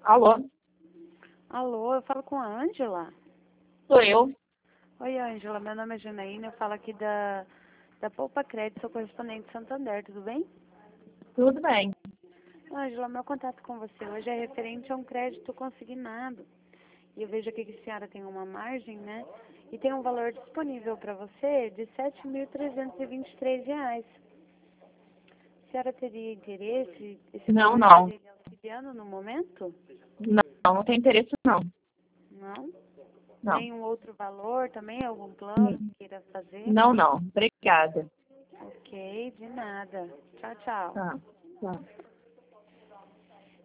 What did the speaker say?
Alô? Alô, eu falo com a Ângela. Sou eu. Oi, Ângela, meu nome é Janaína, eu falo aqui da Poupa Crédito, sou correspondente de Santander, tudo bem? Tudo bem. Ângela, meu contato com você hoje é referente a um crédito consignado. E eu vejo aqui que a senhora tem uma margem, né? E tem um valor disponível para você de R$ 7.323. A senhora teria interesse? Esse Não, valor não. estaria lhe auxiliando no momento? Não tem interesse, não. Não? Não. Nenhum outro valor também? Algum plano que queira fazer? Não. Obrigada. Ok, de nada. Tchau, tchau. Tá.